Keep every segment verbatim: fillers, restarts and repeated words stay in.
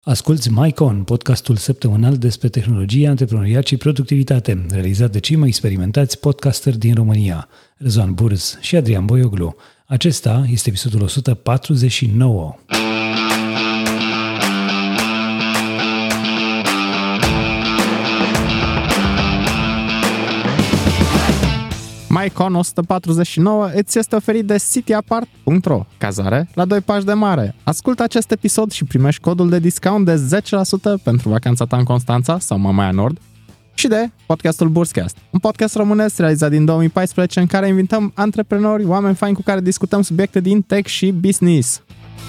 Asculți MyCon, podcastul săptămânal despre tehnologie, antreprenoriat și productivitate, realizat de cei mai experimentați podcasteri din România, Răzvan Burz și Adrian Boioglu. Acesta este episodul o sută patruzeci și nouă. MyCon o sută patruzeci și nouă îți este oferit de cityapart punct ro, cazare la doi pași de mare. Ascultă acest episod și primești codul de discount de zece la sută pentru vacanța ta în Constanța sau Mamaia Nord și de podcastul Burzcast, un podcast românesc realizat din două mii paisprezece în care invităm antreprenori, oameni faini cu care discutăm subiecte din tech și business.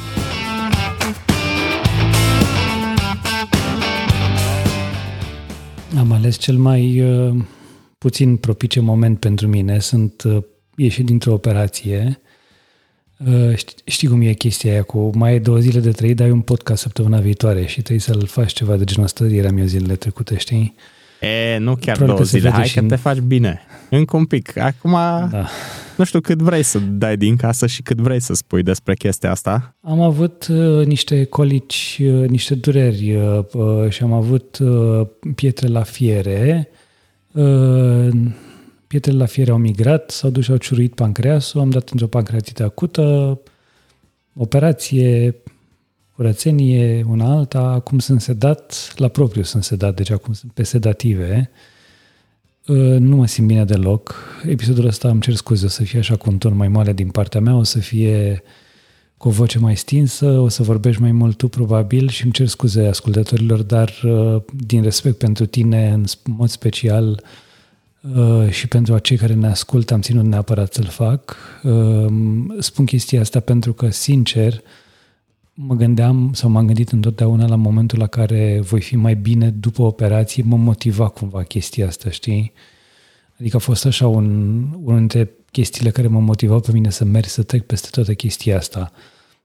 Am ales cel mai uh, puțin propice moment pentru mine. Sunt uh, ieșit dintr-o operație. Uh, știi, știi cum e chestia aia cu mai ai două zile de trăit, dar ai un podcast săptămâna viitoare și trebuie să-l faci ceva de genul ăsta. Eram eu zilele trecute, știi? E, nu chiar Probabil două zile, hai că în... te faci bine. Încă un pic. Acum, da. Nu știu cât vrei să dai din casă și cât vrei să spui despre chestia asta. Am avut uh, niște colici, uh, niște dureri uh, uh, și am avut uh, pietre la fiere. Uh, pietrele la fiere au migrat, s-au dus și au ciuruit pancreasul, am dat într-o pancreatită acută, operație, curățenie, una alta, acum sunt sedat, la propriu sunt sedat, deci acum sunt pe sedative. Nu mă simt bine deloc. Episodul ăsta îmi cer scuze, o să fie așa cu un ton mai mare din partea mea, o să fie cu o voce mai stinsă, o să vorbești mai mult tu probabil și îmi cer scuze ascultătorilor, dar din respect pentru tine, în mod special, și pentru acei care ne ascultă, am ținut neapărat să-l fac. Spun chestia asta pentru că, sincer, mă gândeam sau m-am gândit întotdeauna la momentul la care voi fi mai bine după operație, mă motiva cumva chestia asta, știi? Adică a fost așa un, unul dintre chestiile care mă motivau pe mine să merg, să trec peste toată chestia asta.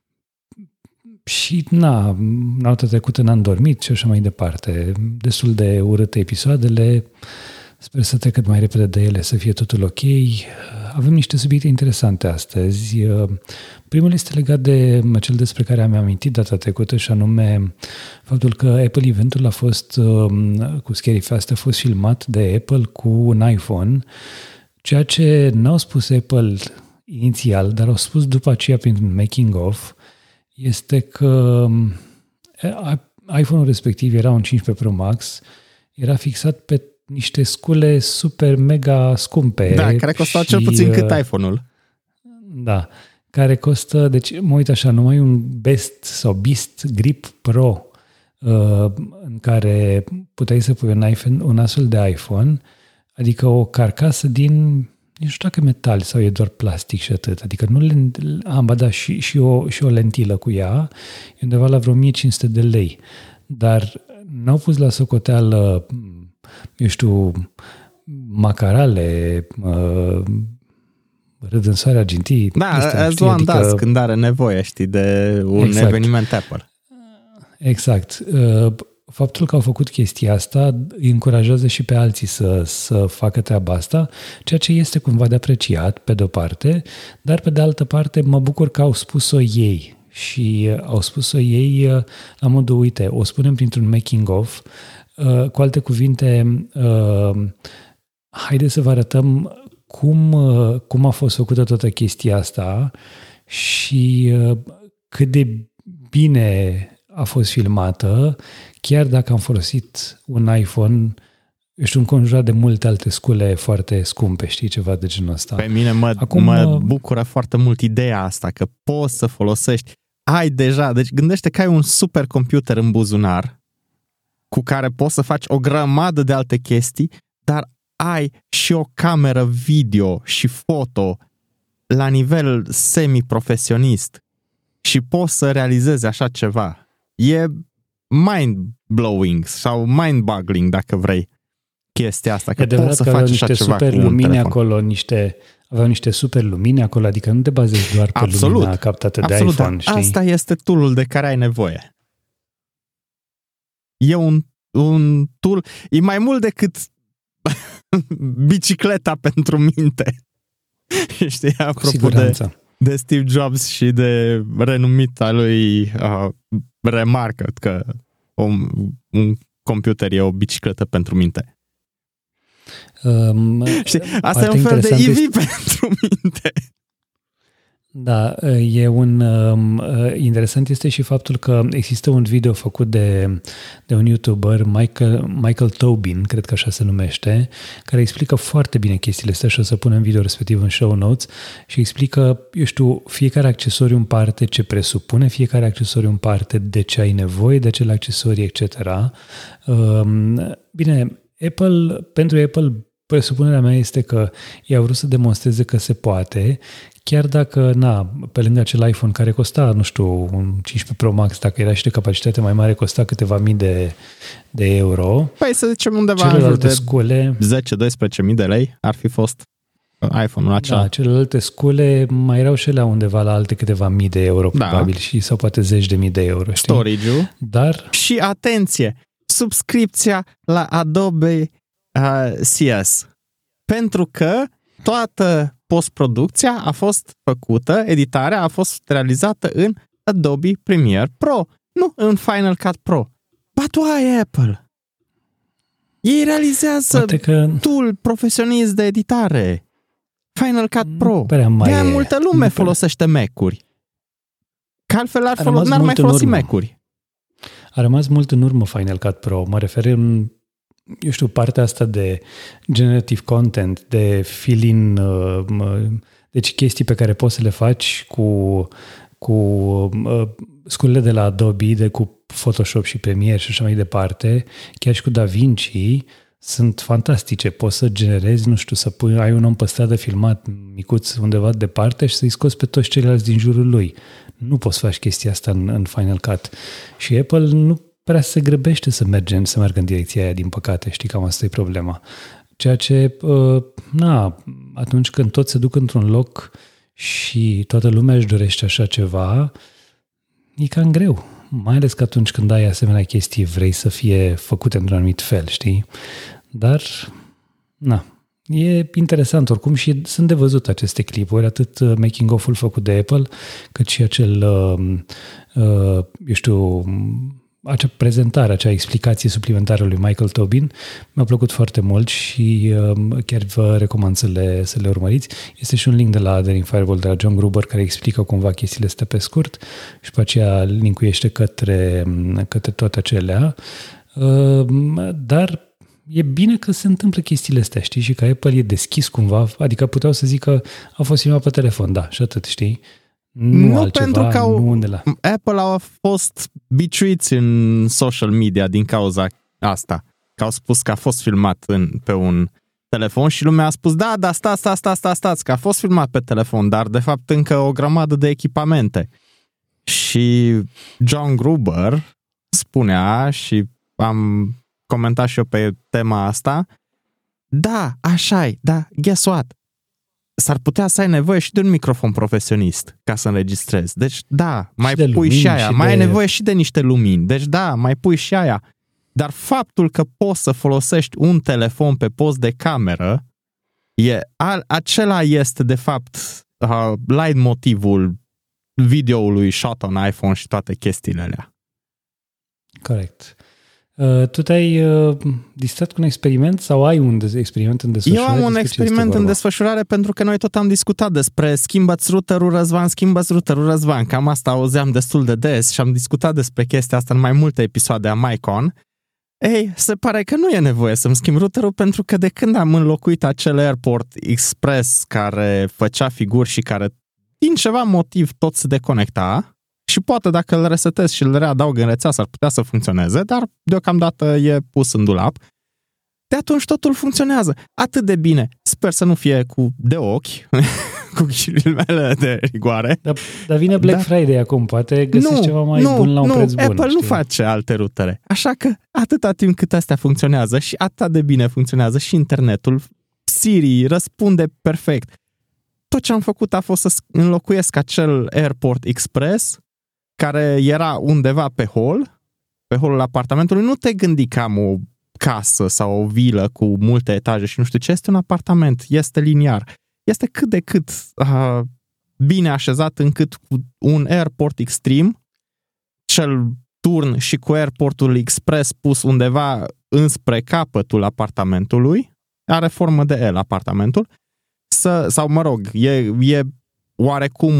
Și na, noaptea trecută n-am dormit și așa mai departe. Destul de urâte episoadele. Sper să trec cât mai repede de ele, să fie totul ok. Avem niște subiecte interesante astăzi. Primul este legat de cel despre care am amintit data trecută și anume faptul că Apple Event-ul a fost, cu Scary Fast, a fost filmat de Apple cu un iPhone, ceea ce n-au spus Apple inițial, dar au spus după aceea printr-un making of, este că iPhone-ul respectiv era un cincisprezece Pro Max, era fixat pe niște scule super mega scumpe. Da, care costau și, cel puțin cât iPhone-ul. Da, care costă, deci mă uit așa, numai un Best sau Beast Grip Pro în care puteai să pui un, iPhone, un astfel de iPhone, adică o carcasă din, nu știu dacă metal sau e doar plastic și atât, adică nu am ba da, și, și, o, și o lentilă cu ea, e undeva la vreo o mie cinci sute de lei, dar n-au pus la socoteală, eu știu, macarale, uh, râdânsoare argintii. Da, ați luat adică... das când are nevoie, știi, de un exact. eveniment Apple. Exact. Uh, faptul că au făcut chestia asta îi încurajează și pe alții să, să facă treaba asta, ceea ce este cumva de apreciat, pe de-o parte, dar pe de altă parte mă bucur că au spus-o ei. Și au spus-o ei la modul, uite, o spunem printr-un making of, uh, cu alte cuvinte, uh, haide să vă arătăm cum, uh, cum a fost făcută toată chestia asta și uh, cât de bine a fost filmată, chiar dacă am folosit un iPhone, eu știu, înconjurat de multe alte scule foarte scumpe, știi, ceva de genul ăsta. Pe mine mă, Acum, mă bucură foarte mult ideea asta, că poți să folosești, ai deja, deci gândește că ai un supercomputer în buzunar cu care poți să faci o grămadă de alte chestii, dar ai și o cameră video și foto la nivel semi-profesionist și poți să realizezi așa ceva. E mind-blowing sau mind-boggling, dacă vrei, chestia asta, că poți să faci așa ceva cu un telefon. Acolo, niște, aveau niște super lumini acolo, adică nu te bazezi doar pe absolut, lumina captată de absolut, iPhone, știi? Asta este tool-ul de care ai nevoie. E un, un tool, e mai mult decât bicicleta pentru minte. Știi, apropo de, de Steve Jobs și de renumita lui uh, remarcă că un, un computer e o bicicletă pentru minte. Um, Știi? Asta e un fel de E V este... pentru minte. Da, e un um, interesant este și faptul că există un video făcut de, de un YouTuber, Michael, Michael Tobin, cred că așa se numește, care explică foarte bine chestiile astea și o să punem video respectiv în show notes și explică, eu știu, fiecare accesoriu în parte, ce presupune fiecare accesoriu în parte, de ce ai nevoie de acele accesorii, et cetera. Um, bine, Apple, pentru Apple, presupunerea mea este că ei au vrut să demonstreze că se poate, chiar dacă, na, pe lângă acel iPhone care costa, nu știu, un cincisprezece Pro Max, dacă era și de capacitate mai mare, costa câteva mii de, de euro. Păi să zicem undeva în jur de scule, zece doisprezece mii de lei ar fi fost iPhone-ul acela. Da, celelalte scule mai erau și alea undeva la alte câteva mii de euro, da, probabil, și sau poate zeci de mii de euro. Știi? Storage-ul. Dar... Și atenție, subscripția la Adobe uh, C S. Pentru că toată postproducția a fost făcută, editarea a fost realizată în Adobe Premiere Pro, nu în Final Cut Pro. But why Apple? Ei realizează că... tool profesionist de editare. Final Cut Pro. De-aia multă lume nu folosește Mac-uri. Că altfel ar folo- n-ar mai folosi Mac-uri. A rămas mult în urmă Final Cut Pro. Mă refer în eu știu, partea asta de generative content, de fill-in, deci chestii pe care poți să le faci cu, cu sculele de la Adobe, de cu Photoshop și Premiere și așa mai departe, chiar și cu DaVinci, sunt fantastice. Poți să generezi, nu știu, să pui, ai un om pe stradă filmat micuț undeva departe și să-i scoți pe toți ceilalți din jurul lui. Nu poți să faci chestia asta în, în Final Cut. Și Apple nu prea se grăbește să mergem, să meargă în direcția aia, din păcate, știi, cam asta e problema. Ceea ce, uh, na, atunci când tot se duc într-un loc și toată lumea își dorește așa ceva, e cam greu. Mai ales că atunci când ai asemenea chestii, vrei să fie făcute într-un anumit fel, știi? Dar, na, e interesant oricum și sunt de văzut aceste clipuri, atât making of-ul făcut de Apple, cât și acel, uh, uh, eu știu, acea prezentare, acea explicație suplimentară lui Michael Tobin mi-a plăcut foarte mult și uh, chiar vă recomand să le, să le urmăriți. Este și un link de la Daring Fireball de la John Gruber care explică cumva chestiile astea pe scurt și pe aceea linkuiește către, către toate acelea. Uh, dar e bine că se întâmplă chestiile astea, știi? Și că Apple e deschis cumva, adică puteau să zic că a fost filmat pe telefon, da, și atât, știi? Nu, nu altceva, pentru că au, nu la... Apple au fost biciuiți în social media din cauza asta. Că au spus că a fost filmat în, pe un telefon și lumea a spus da, da, stați, stați, stați, stați, stați, că a fost filmat pe telefon, dar de fapt încă o grămadă de echipamente. Și John Gruber spunea și am comentat și eu pe tema asta, da, așa-i, da, guess what? S-ar putea să ai nevoie și de un microfon profesionist ca să înregistrezi. Deci, da, mai pui lumini, și aia. Și mai de... ai nevoie și de niște lumini. Deci, da, mai pui și aia. Dar faptul că poți să folosești un telefon pe post de cameră, e, a, acela este, de fapt, uh, light motivul videoului shot on iPhone și toate chestiile alea. Corect. Uh, tu te-ai uh, distrat cu un experiment sau ai un experiment în desfășurare? Eu am un experiment în desfășurare pentru că noi tot am discutat despre schimbă-ți routerul, Răzvan, schimbă-ți routerul, Răzvan. Cam asta auzeam destul de des și am discutat despre chestia asta în mai multe episoade a MyCon. Ei, se pare că nu e nevoie să-mi schimb routerul pentru că de când am înlocuit acel Airport Express care făcea figuri și care din ceva motiv tot se deconecta, și poate dacă îl resetez și îl readaug în rețea s-ar putea să funcționeze, dar deocamdată e pus în dulap. De atunci totul funcționează atât de bine. Sper să nu fie cu de ochi, cu ghilimele de rigoare. Dar, dar vine Black da. Friday acum, poate găsești nu, ceva mai nu, bun la un nu, preț bun. Apple știi? Nu face alte rutere. Așa că atâta timp cât astea funcționează și atât de bine funcționează și internetul, Siri răspunde perfect. Tot ce am făcut a fost să înlocuiesc acel Airport Express care era undeva pe hol, pe holul apartamentului. Nu te gândi că am o casă sau o vilă cu multe etaje și nu știu ce. Este un apartament, este liniar. Este cât de cât uh, bine așezat încât cu un Airport Extreme, cel turn și cu airportul express pus undeva înspre capătul apartamentului, are formă de L apartamentul, să, sau mă rog, e, e oarecum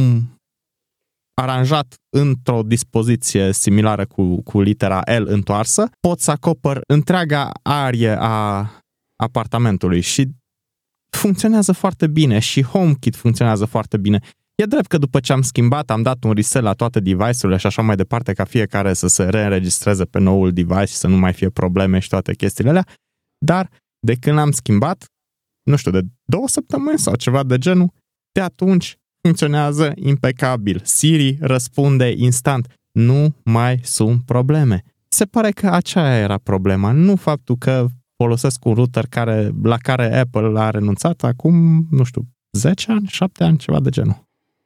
aranjat într-o dispoziție similară cu, cu litera L întoarsă, pot să acopăr întreaga arie a apartamentului și funcționează foarte bine și HomeKit funcționează foarte bine. E drept că după ce am schimbat, am dat un reset la toate device-urile și așa mai departe, ca fiecare să se reînregistreze pe noul device și să nu mai fie probleme și toate chestiile alea, dar de când am schimbat, nu știu, de două săptămâni sau ceva de genul, de atunci funcționează impecabil. Siri răspunde instant. Nu mai sunt probleme. Se pare că aceea era problema, nu faptul că folosesc un router care, la care Apple a renunțat acum, nu știu, zece ani, șapte ani, ceva de genul.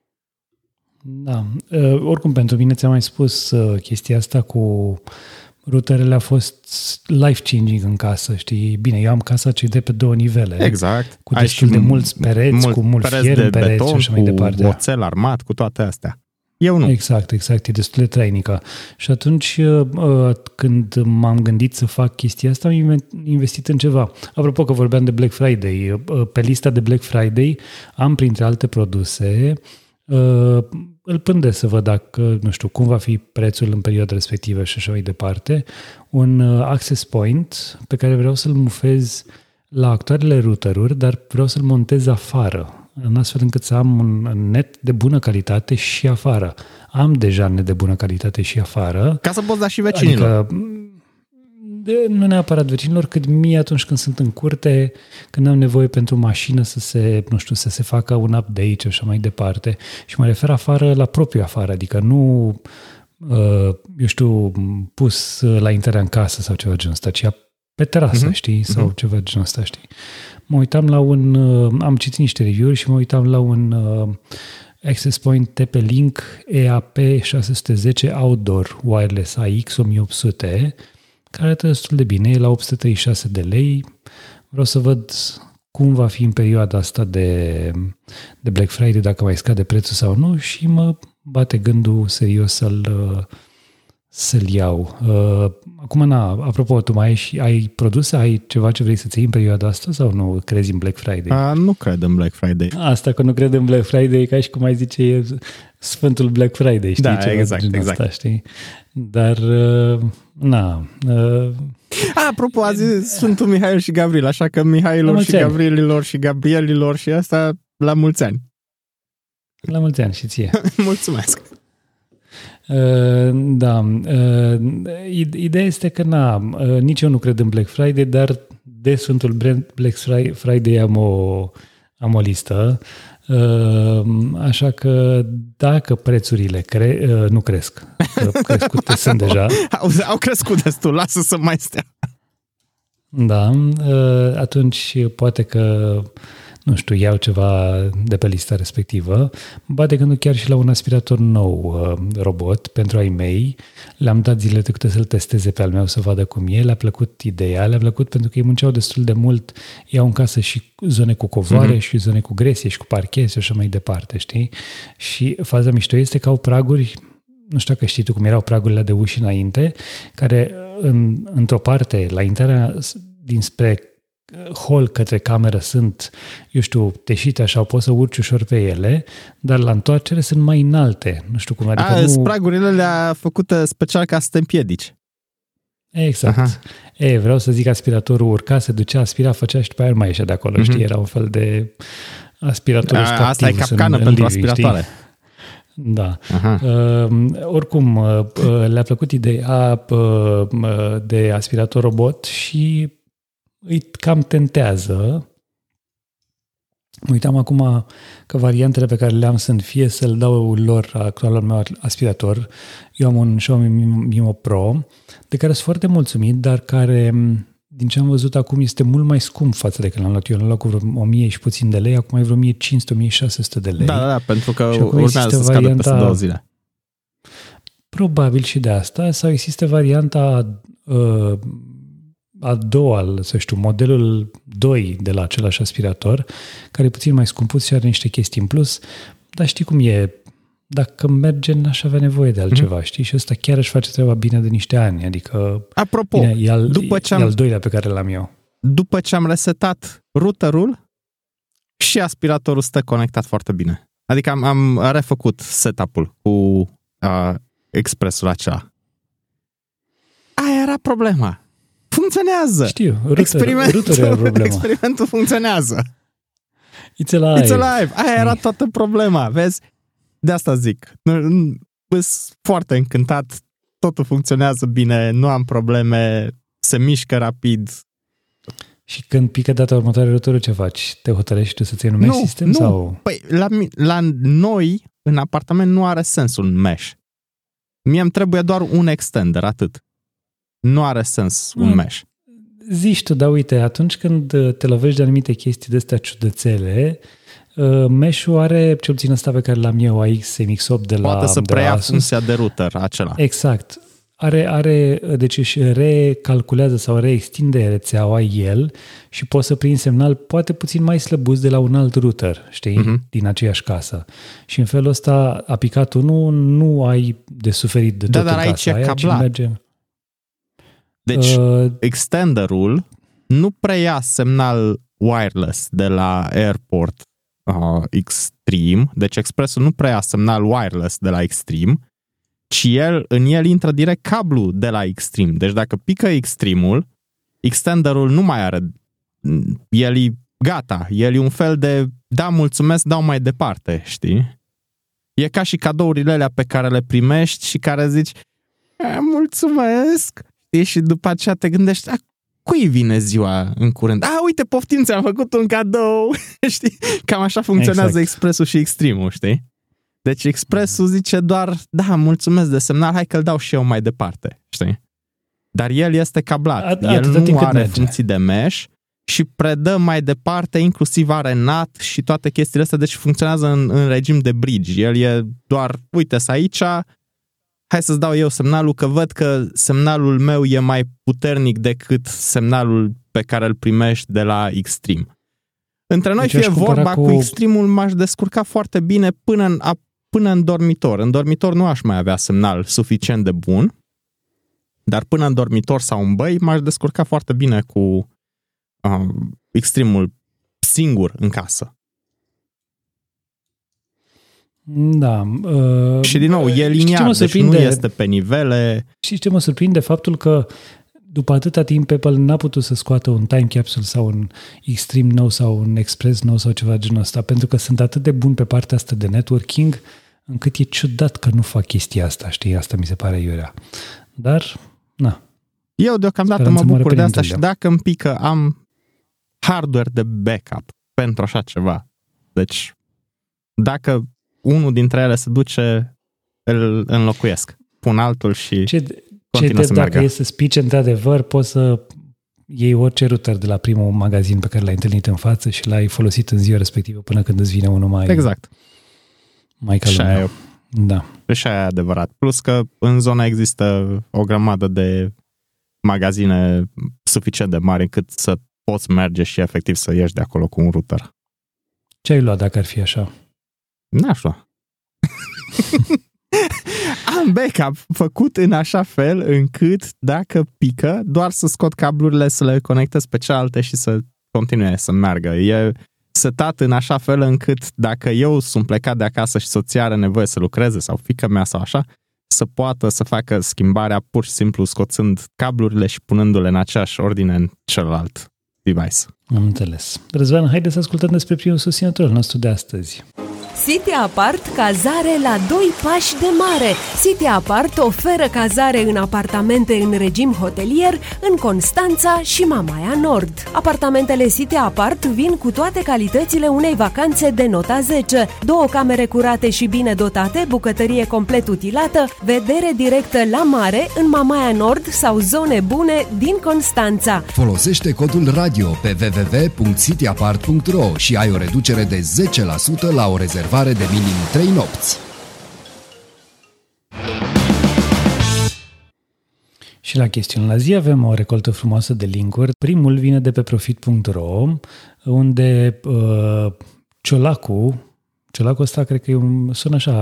Da. Uh, oricum, pentru mine ți-am mai spus uh, chestia asta cu routerele a fost life-changing în casă, știi? Bine, eu am casa cei de pe două nivele. Exact. Cu destul de mulți pereți, mult, cu mult fier în pereți beton, și așa mai departe. Cu oțel armat, cu toate astea. Eu nu. Exact, exact. E destul de trainică. Și atunci, când m-am gândit să fac chestia asta, am investit în ceva. Apropo că vorbeam de Black Friday, pe lista de Black Friday am, printre alte produse, îl pândesc să văd dacă, nu știu, cum va fi prețul în perioada respectivă și așa mai departe, un access point pe care vreau să-l mufez la actualele routeruri, dar vreau să-l montez afară, în astfel încât să am un net de bună calitate și afară. Am deja net de bună calitate și afară. Ca să poți da și vecinilor. Adică, de, nu neapărat vecinilor, cât mie atunci când sunt în curte, când am nevoie pentru mașină să se, nu știu, să se facă un update și așa mai departe. Și mă refer afară la propriu afară, adică nu, eu știu, pus la intrarea în casă sau ceva genul ăsta, ci pe terasă, uh-huh. știi, sau uh-huh. ceva genul ăsta, știi. Mă uitam la un, am citit niște review-uri și mă uitam la un uh, access point T P-Link E A P șase sute zece Outdoor Wireless A X o mie opt sute, care arată destul de bine, e la opt sute treizeci și șase de lei. Vreau să văd cum va fi în perioada asta de, de Black Friday, dacă mai scade prețul sau nu, și mă bate gândul serios să-l, să-l iau. Acum, na, apropo, tu mai ai, și, ai produse, ai ceva ce vrei să-ți iei în perioada asta sau nu crezi în Black Friday? A, nu cred în Black Friday. Asta că nu cred în Black Friday e ca și cum ai zice e Sfântul Black Friday, știi? Da, ceva exact, exact. Asta, știi? Dar, na... A, apropo, a zis Sfântul Mihail și Gabriel, așa că Mihailor și Gabrielilor și Gabrielilor și asta la mulți ani. La mulți ani și ție. Mulțumesc. Uh, da. Uh, ideea este că, na, uh, nici eu nu cred în Black Friday, dar de Sfântul Black Friday am o, am o listă. Uh, așa că dacă prețurile cre- uh, nu cresc, că crescute sunt deja. Au, au crescut destul, lasă să mai stea. Da, uh, atunci poate că, nu știu, iau ceva de pe lista respectivă. Bate gândul chiar și la un aspirator nou robot pentru ai mei. Le-am dat zilele trecute să-l testeze pe al meu să vadă cum e. Le-a plăcut ideea, le-a plăcut pentru că ei munceau destul de mult. Iau în casă și zone cu covoare mm-hmm. și zone cu gresie și cu parchet și așa mai departe, știi? Și faza mișto este că au praguri, nu știu dacă știi tu cum erau pragurile de uși înainte, care în, într-o parte, la intrarea dinspre hol către cameră sunt, eu știu, teșite așa, poți să urci ușor pe ele, dar la întoarcere sunt mai înalte. Nu știu cum. Adică A, nu... pragurile le-a făcut special ca să te împiedici. Exact. Aha. E, vreau să zic aspiratorul urca, se ducea, aspira, făcea și după aia mai ieșea de acolo, mm-hmm. știi? Era un fel de aspirator A, sportiv. Asta e capcană în, pentru în living, aspiratoare. Știi? Da. Uh, oricum, uh, le-a plăcut ideea uh, de aspirator robot și îi cam tentează. Uitam acum că variantele pe care le-am sunt fie să-l dau lor actualul meu aspirator. Eu am un Xiaomi Mimo Pro, de care sunt foarte mulțumit, dar care, din ce am văzut acum, este mult mai scump față de când l-am luat eu. L-am luat cu vreo o mie și puțin de lei, acum e vreo o mie cinci sute - o mie șase sute de lei. Da, da, da, pentru că urmează să scadă peste două zile. Probabil și de asta, sau există varianta uh, a doua, să știu, modelul doi de la același aspirator, care e puțin mai scumpuț și are niște chestii în plus, dar știi cum e, dacă merge, n-aș avea nevoie de altceva, mm-hmm. știi? Și ăsta chiar își face treaba bine de niște ani. Adică, apropo, bine, e, al, după ce am, e al doilea pe care l-am eu. După ce am resetat routerul, și aspiratorul stă conectat foarte bine. Adică am, am refăcut setup-ul cu uh, expresul acela. Aia era problema. Funcționează. Știu, router, experimentul, router era problema. Experimentul funcționează. It's alive. It's alive. Aia era toată problema, vezi? De asta zic. Sunt foarte încântat, totul funcționează bine, nu am probleme, se mișcă rapid. Și când pică data următoare routerul, ce faci? Te hotărăști tu să-ți iei un mesh nu, system? Nu, sau? Păi la, la noi, în apartament, nu are sens un mesh. Mie îmi trebuie doar un extender, atât. Nu are sens un mm. mesh. Zici tu, dar uite, atunci când te lovești de anumite chestii de astea ciudățele, uh, mesh-ul are, cel puțin ăsta pe care l-am eu, A X M X opt de la Poate să de preia Asus, funcția de router acela. Exact. Are, are, deci își recalculează sau reextinde rețeaua el și poți să prinzi semnal poate puțin mai slăbuț de la un alt router, știi, uh-huh. din aceeași casă. Și în felul ăsta, apicatul nu, nu ai de suferit de tot da, în dar casa aici aia, e cablat. merge. Deci, uh, extenderul nu preia semnal wireless de la Airport uh, Extreme, deci expresul nu preia semnal wireless de la Extreme, ci el, în el intră direct cablu de la Extreme. Deci dacă pică Extreme-ul, extenderul nu mai are, el e gata, el e un fel de da, mulțumesc, dau mai departe, știi? E ca și cadourile alea pe care le primești și care zici mulțumesc, știi? Și după aceea te gândești, a, cui vine ziua în curând? A, uite, poftim, ți-am făcut un cadou, știi? Cam așa funcționează exact. Expresul și Extreme-ul, știi? Deci expresul zice doar, da, mulțumesc de semnal, hai că-l dau și eu mai departe, știi? Dar el este cablat, a, el nu are merge. funcții de mesh și predă mai departe, inclusiv are N A T și toate chestiile astea, deci funcționează în, în regim de bridge. El e doar, uite-s aici, hai să-ți dau eu semnalul, că văd că semnalul meu e mai puternic decât semnalul pe care îl primești de la Extreme. Între noi deci fie vorba, cu, cu Extreme-ul m-aș descurca foarte bine până în, până în dormitor. În dormitor nu aș mai avea semnal suficient de bun, dar până în dormitor sau în băi m-aș descurca foarte bine cu uh, Extreme-ul singur în casă. Da. Uh, și din nou, e liniar, deci nu este pe nivele. Și ce mă surprinde? Faptul că după atâta timp Apple n-a putut să scoată un time capsule sau un Extreme nou sau un Express nou sau ceva genul ăsta, pentru că sunt atât de buni pe partea asta de networking, încât e ciudat că nu fac chestia asta, știi? Asta mi se pare iurea. Dar, na. Eu deocamdată mă bucur de asta și dacă îmi pică, am hardware de backup pentru așa ceva. Deci, dacă unul dintre ele se duce, îl înlocuiesc. Pun altul și ce, continuă ce să meargă. Dacă e să spice, într-adevăr, poți să iei orice router de la primul magazin pe care l-ai întâlnit în față și l-ai folosit în ziua respectivă până când îți vine unul mai... Exact. Mai ca lumea. Da. Și aia e adevărat. Plus că în zona există o grămadă de magazine suficient de mari încât să poți merge și efectiv să ieși de acolo cu un router. Ce ai luat dacă ar fi așa? N-aș lua. Am backup făcut în așa fel încât dacă pică, doar să scot cablurile, să le conectez pe cealaltă și să continue să meargă. E setat în așa fel încât dacă eu sunt plecat de acasă și soția are nevoie să lucreze sau fiica mea sau așa, să poată să facă schimbarea pur și simplu scoțând cablurile și punându-le în aceeași ordine în celălalt device. Am înțeles. Răzvan, haideți să ascultăm despre primul susținător nostru de astăzi. City Apart, cazare la doi pași de mare. City Apart oferă cazare în apartamente în regim hotelier în Constanța și Mamaia Nord. Apartamentele City Apart vin cu toate calitățile unei vacanțe de nota zece. Două camere curate și bine dotate, bucătărie complet utilată, vedere directă la mare în Mamaia Nord sau zone bune din Constanța. Folosește codul radio pe w w w punct city apart punct r o și ai o reducere de zece la sută la o rezervare de minim trei nopți. Și la chestiuni la zi avem o recoltă frumoasă de linkuri. Primul vine de pe profit punct r o, unde uh, Ciolacu, Ciolacu ăsta cred că e un, sună așa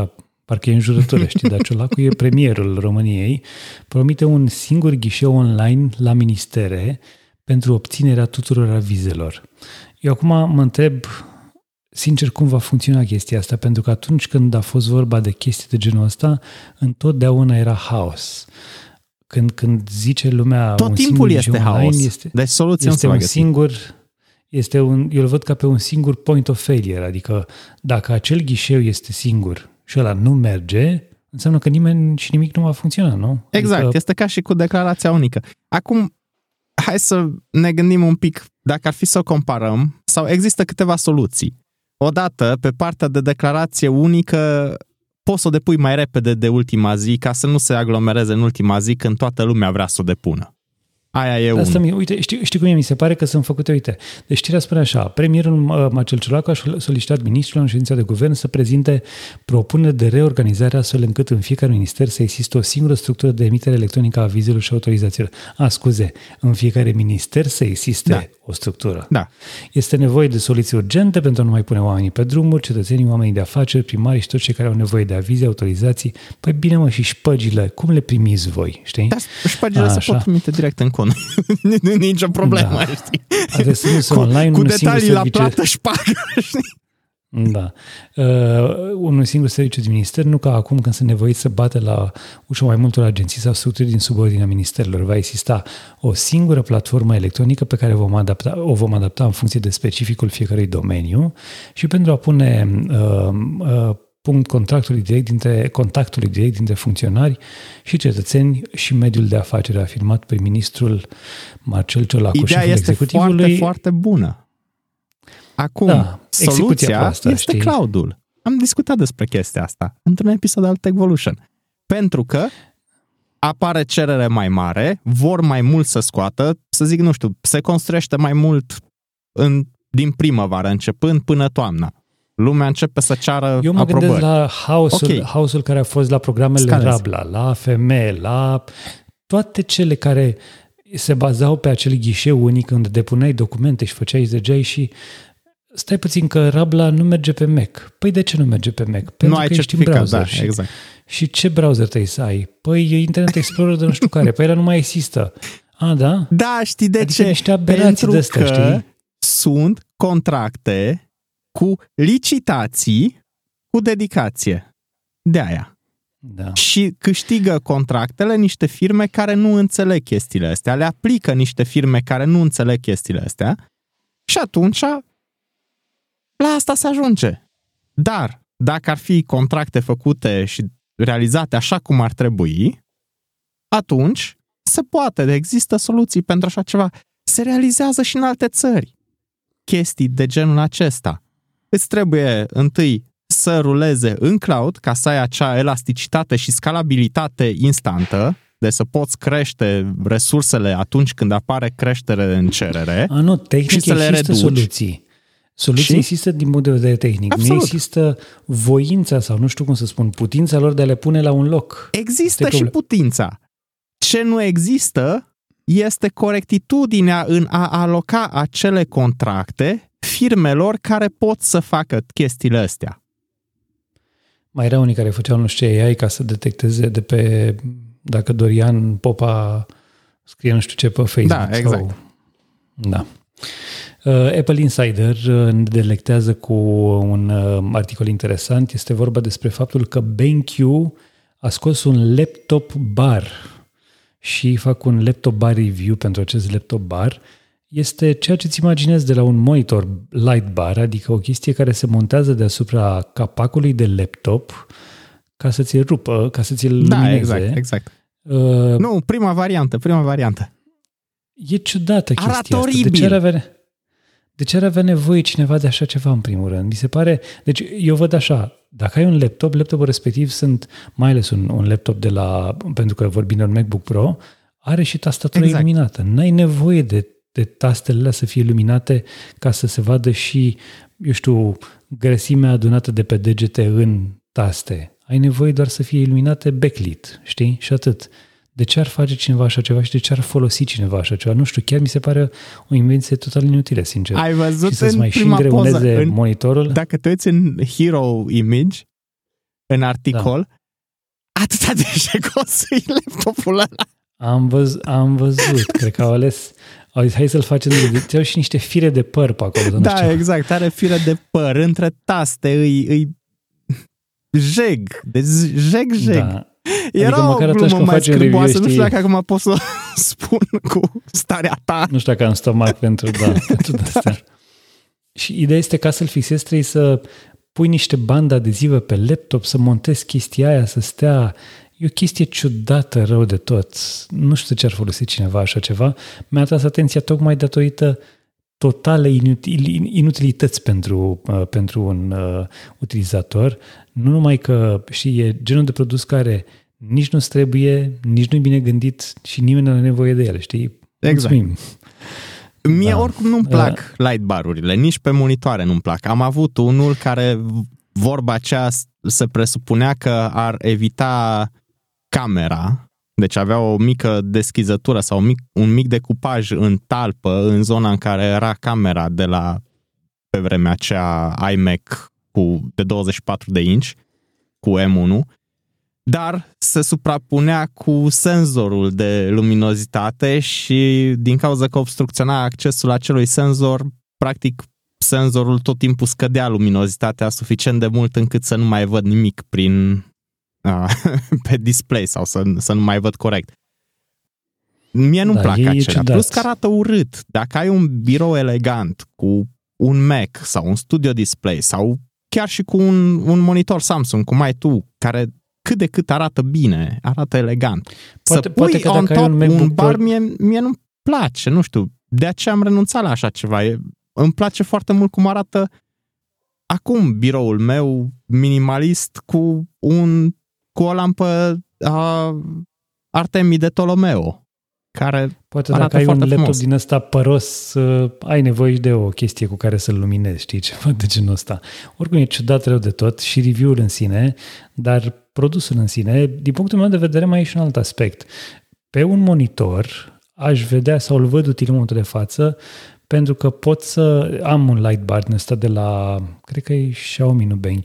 parcă e înjurătură, știi, dar Ciolacu e premierul României, promite un singur ghișeu online la ministere pentru obținerea tuturor avizelor. Eu acum mă întreb, sincer, cum va funcționa chestia asta, pentru că atunci când a fost vorba de chestii de genul ăsta, întotdeauna era haos. Când, când zice lumea tot un timpul este online, haos. Este, deci soluția este nu se un va singur, este un, eu îl văd ca pe un singur point of failure, adică dacă acel ghișeu este singur și ăla nu merge, înseamnă că nimeni și nimic nu va funcționa, nu? Exact, adică... este ca și cu declarația unică. Acum, hai să ne gândim un pic, dacă ar fi să o comparăm, sau există câteva soluții. Odată, pe partea de declarație unică, poți să o depui mai repede de ultima zi, ca să nu se aglomereze în ultima zi când toată lumea vrea să o depună. Aia e Asta unul. mi, uite, știi, știi cum e? Mi se pare că sunt făcute, uite. Deci știrea spune așa, premierul Marcel Ciolacu a solicitat ministrul în ședința de guvern să prezinte propuneri de reorganizare astfel încât în fiecare minister să existe o singură structură de emitere electronică a avizelor și autorizațiilor. A, scuze, în fiecare minister să existe Da. o structură. Da. Este nevoie de soluții urgente pentru a nu mai pune oamenii pe drumuri, cetățenii, oamenii de afaceri, primarii și toți cei care au nevoie de avize, autorizații. Păi bine mă, și șpăgile, cum le primiți voi, știi? Da, șpăgile se pot trimite direct în cont. Nu e nicio problemă, Da. știi? Adresându-se Cu, online cu un detalii singur la serviciu. plată șpagă, știi? Da. Uh, un singur serviciu din minister, nu ca acum când sunt nevoiți să bate la ușa mai multor agenții sau structuri din subordinea ministerilor. Va exista o singură platformă electronică pe care vom adapta, o vom adapta în funcție de specificul fiecărui domeniu și pentru a pune uh, uh, punct contractului direct dintre, contactului direct dintre funcționari și cetățeni și mediul de afaceri, a afirmat prim-ministrul Marcel Ciolacu. Ideea șeful este executivului. foarte, foarte bună. Acum, Da, soluția proastă, este știi? cloud-ul. Am discutat despre chestia asta într-un episod al Techvolution. Pentru că apare cerere mai mare, vor mai mult să scoată, să zic, nu știu, se construiește mai mult în, din primăvară începând până toamna. Lumea începe să ceară Eu mă aprobări. gândesc la haosul, Ok. haosul care a fost la programele Scalezi. Rabla, la A F M, la toate cele care se bazau pe acel ghișeu unic când depuneai documente și făceai zăgeai și stai puțin că Rabla nu merge pe Mac. Păi de ce nu merge pe Mac? Pentru Nu ai că ești în certificat, browser. da, și, exact. și ce browser trebuie să ai? Păi e Internet Explorer de nu știu care. Păi ăla nu mai există. A, da? Da, știi de Adică ce? niște aberații Pentru de-astea, că știi? sunt contracte cu licitații cu dedicație. De aia. Da. Și câștigă contractele niște firme care nu înțeleg chestiile astea, le aplică niște firme care nu înțeleg chestiile astea și atunci la asta se ajunge. Dar dacă ar fi contracte făcute și realizate așa cum ar trebui, atunci se poate, există soluții pentru așa ceva. Se realizează și în alte țări chestii de genul acesta. Îți trebuie întâi să ruleze în cloud ca să ai acea elasticitate și scalabilitate instantă, de să poți crește resursele atunci când apare creștere în cerere. A, nu, tehnic și să le există reduci. soluții. Soluții Și? există din punct de vedere tehnic. Absolut. Nu există voința sau nu știu cum să spun, putința lor de a le pune la un loc. Există Este și problem. putința. Ce nu există este corectitudinea în a aloca acele contracte firmelor care pot să facă chestiile astea. Mai erau unii care făceau nu știu ce A I ca să detecteze de pe dacă Dorian Popa scrie nu știu ce pe Facebook. Da, exact. Sau... Da. Uh, Apple Insider uh, ne delectează cu un uh, articol interesant. Este vorba despre faptul că BenQ a scos un laptop bar și fac un laptop bar review pentru acest laptop bar. Este ceea ce îți imaginezi de la un monitor light bar, adică o chestie care se montează deasupra capacului de laptop ca să ți-l rupă, ca să ți-l Da, lumineze. exact, exact. Uh, Nu, prima variantă, prima variantă. E ciudată chestia Arată asta. oribil. De ce ar avea, de ce ar avea nevoie cineva de așa ceva în primul rând? Mi se pare... Deci eu văd așa, dacă ai un laptop, laptopul respectiv sunt, mai ales un, un laptop de la, pentru că vorbim de un MacBook Pro, are și tastatura Exact. iluminată. N-ai nevoie de, de tastele alea să fie iluminate ca să se vadă și, eu știu, grăsimea adunată de pe degete în taste. Ai nevoie doar să fie iluminate backlit, știi? Și atât. De ce ar face cineva așa ceva și de ce ar folosi cineva așa ceva? Nu știu, chiar mi se pare o invenție total inutilă, sincer. Ai văzut și să-ți în mai și prima poză, îngreuneze în, monitorul? dacă te uiți în hero image, în articol, da. Atâta de jegos e laptopul ăla. Am, văz, am văzut, cred că au ales, au zis, hai să-l facem de au și niște fire de păr pe acolo. Da, știu. Exact, are fire de păr, între taste îi, îi jeg, de jeg, jeg. Da. Era adică o glumă mai scârboasă, nu știu dacă acum pot să spun cu starea ta. Nu știu dacă am stomac pentru, da, pentru de-astea. Și ideea este, ca să-l fixezi, trebuie să pui niște bandă adezivă pe laptop, să montezi chestia aia, să stea... E o chestie ciudată rău de tot. Nu știu ce ar folosi cineva așa ceva. Mi-a atras atenția tocmai datorită totale inutil, inutilități pentru, uh, pentru un uh, utilizator. Nu numai că, știi, e genul de produs care nici nu-ți trebuie, nici nu-i bine gândit și nimeni nu are nevoie de ele, știi? Exact. Mulțumim. Mie da. Oricum nu-mi plac uh, lightbar-urile, nici pe monitoare nu-mi plac. Am avut unul care, vorba aceea, se presupunea că ar evita camera, deci avea o mică deschizătură sau un mic, un mic decupaj în talpă, în zona în care era camera de la, pe vremea aceea, iMac cu, de douăzeci și patru de inci, cu M unu, dar se suprapunea cu senzorul de luminozitate și din cauza că obstrucționa accesul acelui senzor, practic senzorul tot timpul scădea luminozitatea suficient de mult încât să nu mai văd nimic prin uh, pe display sau să, să nu mai văd corect. Mie nu-mi da, plac acelea. Plus că arată urât. Dacă ai un birou elegant cu un Mac sau un Studio Display sau chiar și cu un, un monitor Samsung, cum ai tu, care cât de cât arată bine, arată elegant. Poate, să pui on top un, un bar, mie, mie nu-mi place, nu știu. De aceea am renunțat la așa ceva. E, îmi place foarte mult cum arată acum biroul meu minimalist cu, un, cu o lampă uh, Artemii de Tolomeo, care poate arată dacă ai un foarte laptop frumos. din ăsta păros, uh, ai nevoie de o chestie cu care să-l luminezi, știi, ceva de genul ăsta. Oricum e ciudat rău de tot și review-ul în sine, dar produsul în sine, din punctul meu de vedere, mai e și un alt aspect. Pe un monitor aș vedea sau îl văd util în momentul de față, pentru că pot să am un lightbar din ăsta de la, cred că e Xiaomi, nu BenQ,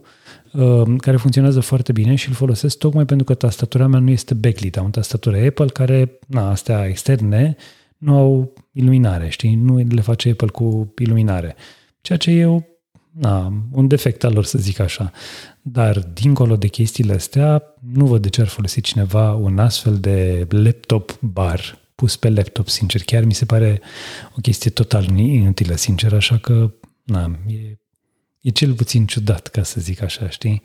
care funcționează foarte bine și îl folosesc tocmai pentru că tastatura mea nu este backlit. Am o tastatură Apple care, na, astea externe, nu au iluminare, știi? Nu le face Apple cu iluminare. Ceea ce e o, na, un defect al lor, să zic așa. Dar, dincolo de chestiile astea, nu văd de ce ar folosi cineva un astfel de laptop bar pus pe laptop, sincer. Chiar mi se pare o chestie total inutilă, sincer, așa că, na, e E cel puțin ciudat, ca să zic așa, știi?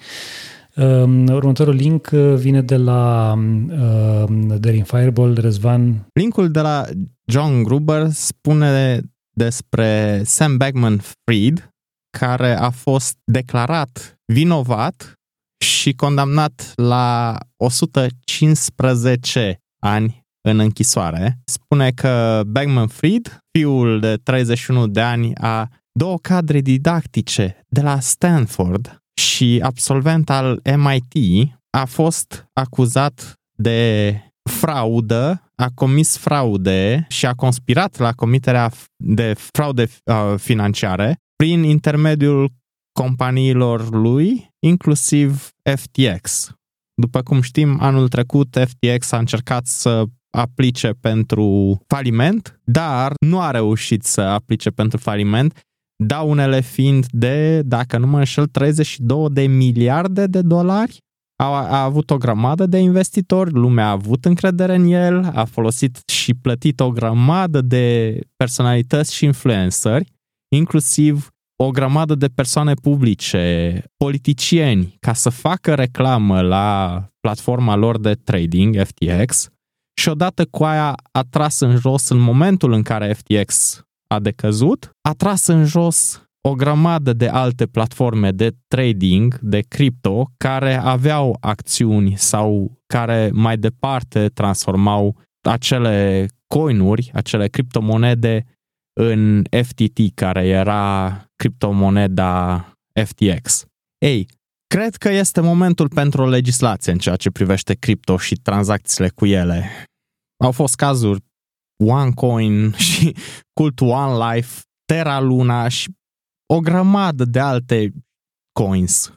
Următorul link vine de la uh, Daring Fireball, Răzvan. Linkul de la John Gruber spune despre Sam Bankman-Fried, care a fost declarat vinovat și condamnat la o sută cincisprezece ani în închisoare. Spune că Bankman-Fried, fiul de treizeci și unu de ani, a două cadre didactice de la Stanford și absolvent al M I T, a fost acuzat de fraudă, a comis fraude și a conspirat la comiterea de fraude uh, financiare prin intermediul companiilor lui, inclusiv F T X. După cum știm, anul trecut F T X a încercat să aplice pentru faliment, dar nu a reușit să aplice pentru faliment, daunele fiind de, dacă nu mă înșel, treizeci și două de miliarde de dolari. A, a avut o grămadă de investitori, lumea a avut încredere în el, a folosit și plătit o grămadă de personalități și influenceri, inclusiv o grămadă de persoane publice, politicieni, ca să facă reclamă la platforma lor de trading, F T X, și odată cu aia a tras în jos, în momentul în care F T X a decăzut, a tras în jos o grămadă de alte platforme de trading, de cripto, care aveau acțiuni sau care mai departe transformau acele coinuri, acele criptomonede în F T T, care era criptomoneda F T X. Ei, cred că este momentul pentru o legislație în ceea ce privește cripto și tranzacțiile cu ele. Au fost cazuri OneCoin și Cult One Life, Terra Luna și o grămadă de alte coins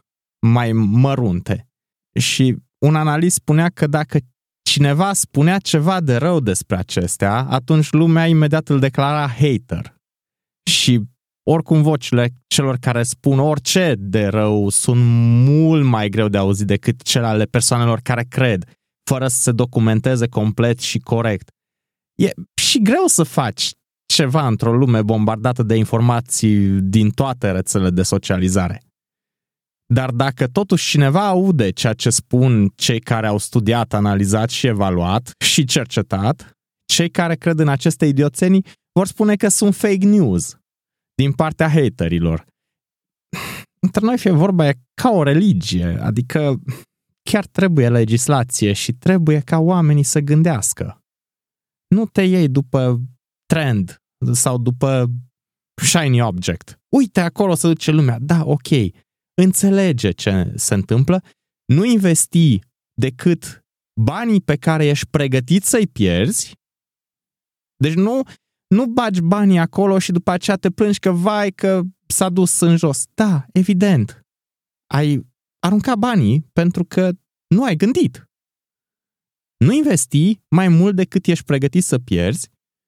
mai mărunte. Și un analist spunea că dacă cineva spunea ceva de rău despre acestea, atunci lumea imediat îl declara hater. Și oricum vocile celor care spun orice de rău sunt mult mai greu de auzit decât cele ale persoanelor care cred, fără să se documenteze complet și corect. E și greu să faci ceva într-o lume bombardată de informații din toate rețelele de socializare. Dar dacă totuși cineva aude ceea ce spun cei care au studiat, analizat și evaluat și cercetat, cei care cred în aceste idioțenii vor spune că sunt fake news din partea haterilor. Între noi fie vorba e ca o religie, adică chiar trebuie legislație și trebuie ca oamenii să gândească. Nu te iei după trend sau după shiny object. Uite, acolo se duce lumea. Da, ok. Înțelege ce se întâmplă. Nu investi decât banii pe care ești pregătit să-i pierzi. Deci nu, nu bagi banii acolo și după aceea te plângi că vai că s-a dus în jos. Da, evident. Ai aruncat banii pentru că nu ai gândit. Nu investi mai mult decât ești pregătit să pierzi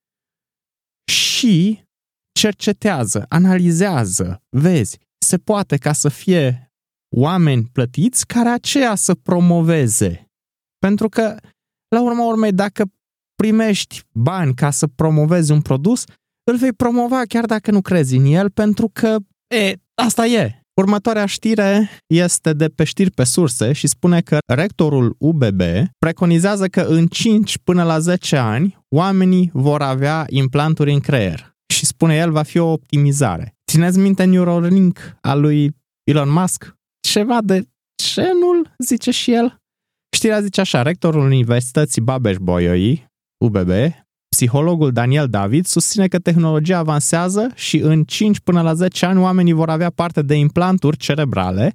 și cercetează, analizează, vezi, se poate ca să fie oameni plătiți care aceea să promoveze. Pentru că, la urma urmei, dacă primești bani ca să promovezi un produs, îl vei promova chiar dacă nu crezi în el, pentru că, e, asta e. Următoarea știre este de pe Știri pe Surse și spune că rectorul U B B preconizează că în cinci până la zece ani oamenii vor avea implanturi în creier. Și spune el, va fi o optimizare. Țineți minte Neuralink al lui Elon Musk? Ceva de genul, zice și el. Știrea zice așa, rectorul Universității Babeș-Bolyai, U B B, psihologul Daniel David, susține că tehnologia avansează și în cinci până la zece ani oamenii vor avea parte de implanturi cerebrale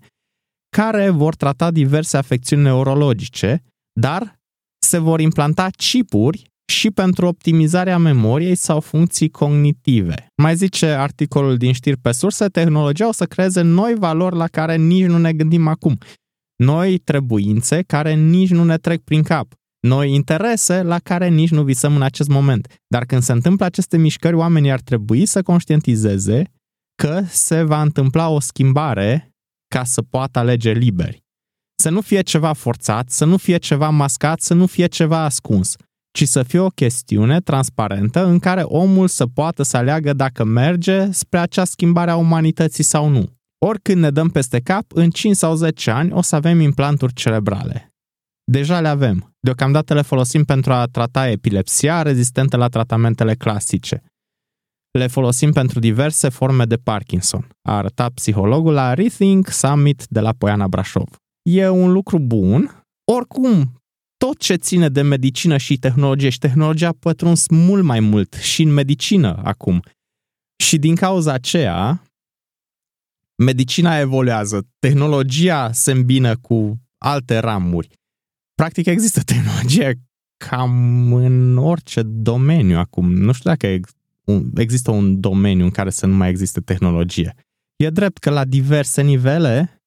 care vor trata diverse afecțiuni neurologice, dar se vor implanta chipuri și pentru optimizarea memoriei sau funcții cognitive. Mai zice articolul din Știri pe Surse, tehnologia o să creeze noi valori la care nici nu ne gândim acum. Noi trebuințe care nici nu ne trec prin cap. Noi interese la care nici nu visăm în acest moment. Dar când se întâmplă aceste mișcări, oamenii ar trebui să conștientizeze că se va întâmpla o schimbare ca să poată alege liberi. Să nu fie ceva forțat, să nu fie ceva mascat, să nu fie ceva ascuns, ci să fie o chestiune transparentă în care omul să poată să aleagă dacă merge spre acea schimbare a umanității sau nu. Oricând ne dăm peste cap, în cinci sau zece ani o să avem implanturi cerebrale. Deja le avem. Deocamdată le folosim pentru a trata epilepsia rezistentă la tratamentele clasice. Le folosim pentru diverse forme de Parkinson, a arătat psihologul la Rethink Summit de la Poiana Brașov. E un lucru bun. Oricum, tot ce ține de medicină și tehnologie, și tehnologia a pătruns mult mai mult și în medicină acum. Și din cauza aceea, medicina evoluează, tehnologia se îmbină cu alte ramuri. Practic există tehnologie cam în orice domeniu acum. Nu știu dacă există un domeniu în care să nu mai existe tehnologie. E drept că la diverse nivele,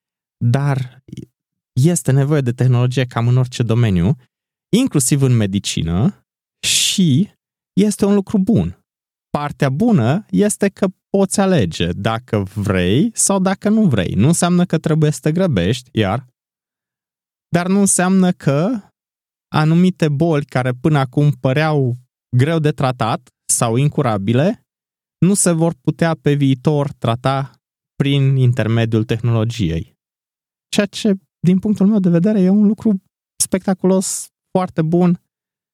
dar este nevoie de tehnologie cam în orice domeniu, inclusiv în medicină, și este un lucru bun. Partea bună este că poți alege dacă vrei sau dacă nu vrei. Nu înseamnă că trebuie să te grăbești, iar, dar nu înseamnă că anumite boli care până acum păreau greu de tratat sau incurabile, nu se vor putea pe viitor trata prin intermediul tehnologiei. Ceea ce, din punctul meu de vedere, e un lucru spectaculos, foarte bun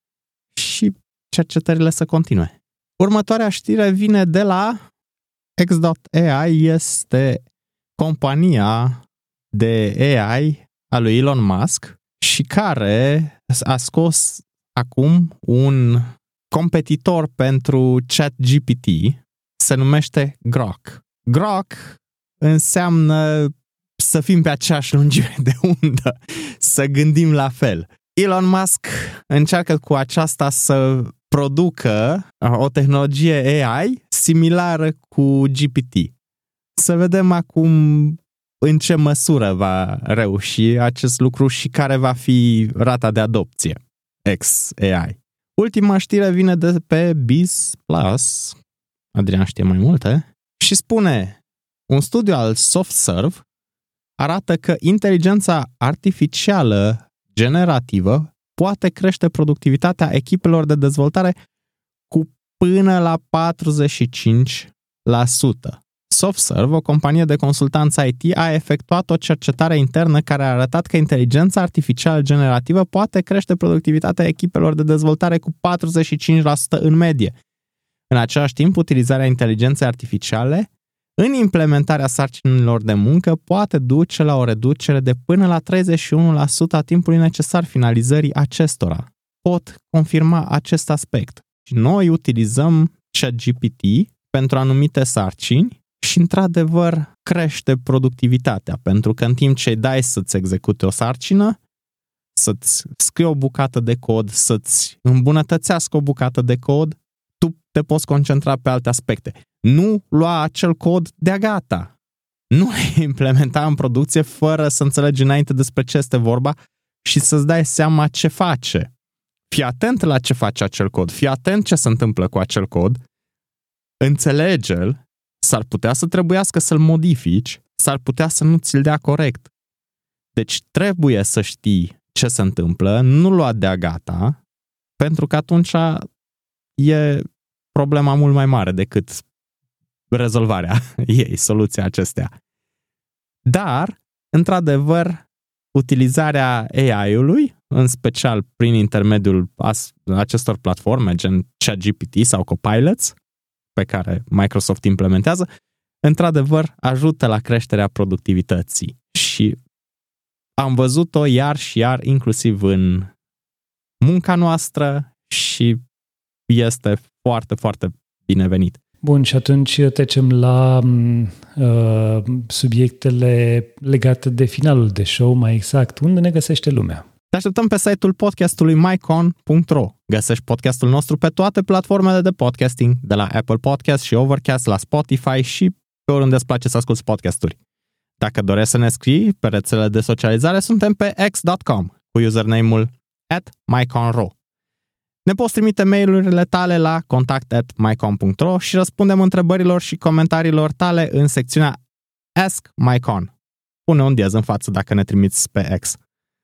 și cercetările să continue. Următoarea știre vine de la X dot A I, este compania de A I a lui Elon Musk și care a scos acum un competitor pentru ChatGPT, se numește Grok. Grok înseamnă să fim pe aceeași lungime de undă, să gândim la fel. Elon Musk încearcă cu aceasta să producă o tehnologie A I similară cu G P T. Să vedem acum în ce măsură va reuși acest lucru și care va fi rata de adopție X A I. Ultima știre vine de pe Biz Plus, Adrian știe mai multe, și spune: un studiu al SoftServe arată că inteligența artificială generativă poate crește productivitatea echipelor de dezvoltare cu până la patruzeci și cinci la sută. SoftServe, o companie de consultanță I T, a efectuat o cercetare internă care a arătat că inteligența artificială generativă poate crește productivitatea echipelor de dezvoltare cu patruzeci și cinci la sută în medie. În același timp, utilizarea inteligenței artificiale în implementarea sarcinilor de muncă poate duce la o reducere de până la treizeci și unu la sută a timpului necesar finalizării acestora. Pot confirma acest aspect. Și noi utilizăm ChatGPT pentru anumite sarcini și, într-adevăr, crește productivitatea, pentru că în timp ce îi dai să-ți execute o sarcină, să-ți scrie o bucată de cod, să-ți îmbunătățească o bucată de cod, tu te poți concentra pe alte aspecte. Nu lua acel cod de-a gata. Nu implementa în producție fără să înțelegi înainte despre ce este vorba și să-ți dai seama ce face. Fii atent la ce face acel cod, fii atent ce se întâmplă cu acel cod, înțelege-l, s-ar putea să trebuiască să-l modifici, s-ar putea să nu ți-l dea corect. Deci trebuie să știi ce se întâmplă, nu lua de-a gata, pentru că atunci e problema mult mai mare decât rezolvarea ei, soluția acestea. Dar, într-adevăr, utilizarea A I-ului, în special prin intermediul acestor platforme, gen ChatGPT sau Copilots, pe care Microsoft implementează, într-adevăr ajută la creșterea productivității. Și am văzut-o iar și iar, inclusiv în munca noastră, și este foarte, foarte binevenit. Bun, și atunci trecem la uh, subiectele legate de finalul de show, mai exact, unde ne găsește lumea. Te așteptăm pe site-ul podcastului mycon punct ro. Găsești podcastul nostru pe toate platformele de podcasting, de la Apple Podcast și Overcast, la Spotify și pe oriunde îți place să asculți podcasturi. Dacă dorești să ne scrii pe rețelele de socializare, suntem pe x punct com cu username-ul at mycon punct ro. Ne poți trimite mail-urile tale la contact at mycon punct ro și răspundem întrebărilor și comentariilor tale în secțiunea Ask MyCon. Pune un diez în față dacă ne trimiți pe X.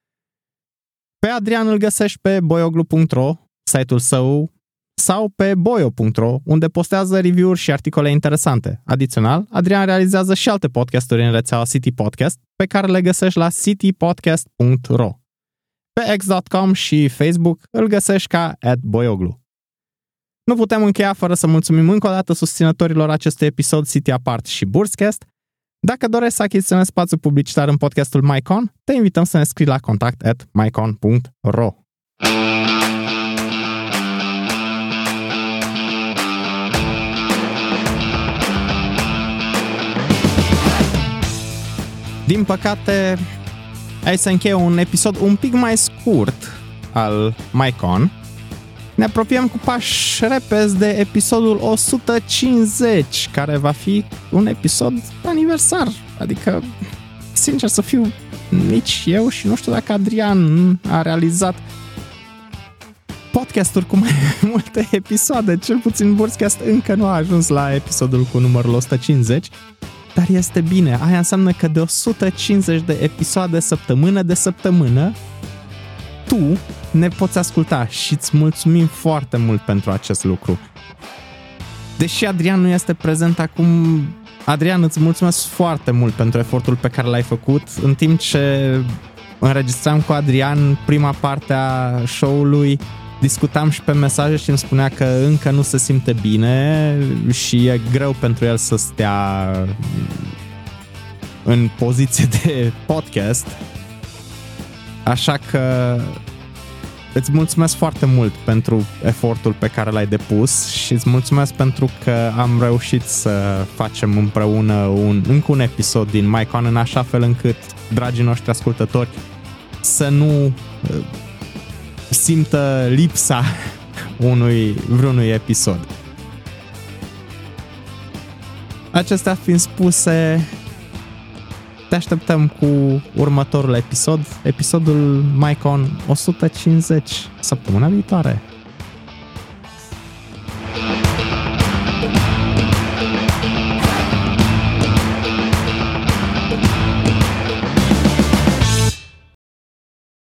Pe Adrian îl găsești pe boioglu punct ro, site-ul său, sau pe boio punct ro, unde postează review-uri și articole interesante. Adițional, Adrian realizează și alte podcasturi în rețeaua City Podcast, pe care le găsești la city podcast punct ro. Pe x punct com și Facebook îl găsești ca at boioglu. Nu putem încheia fără să mulțumim încă o dată susținătorilor acestui episod City Apart și Burscast. Dacă dorești să achiziționezi spațiu publicitar în podcastul MyCon, te invităm să ne scrii la contact at mycon punct ro. Din păcate, aici se încheie un episod un pic mai scurt al MyCon. Ne apropiem cu pași repezi de episodul o sută cincizeci, care va fi un episod aniversar. Adică, sincer să fiu, nici eu și nu știu dacă Adrian a realizat podcasturi cu mai multe episoade. Cel puțin Burscast încă nu a ajuns la episodul cu numărul o sută cincizeci. Dar este bine, aia înseamnă că de o sută cincizeci de episoade săptămână de săptămână tu ne poți asculta și îți mulțumim foarte mult pentru acest lucru. Deși Adrian nu este prezent acum, Adrian, îți mulțumesc foarte mult pentru efortul pe care l-ai făcut în timp ce înregistram cu Adrian prima parte a show-ului. Discutam și pe mesaje și îmi spunea că încă nu se simte bine și e greu pentru el să stea în poziție de podcast. Așa că îți mulțumesc foarte mult pentru efortul pe care l-ai depus și îți mulțumesc pentru că am reușit să facem împreună un, încă un episod din MyCon în așa fel încât dragii noștri ascultători să nu simtă lipsa unui vreunui episod. Acestea fiind spuse, te așteptăm cu următorul episod, episodul MyCon o sută cincizeci, săptămâna viitoare.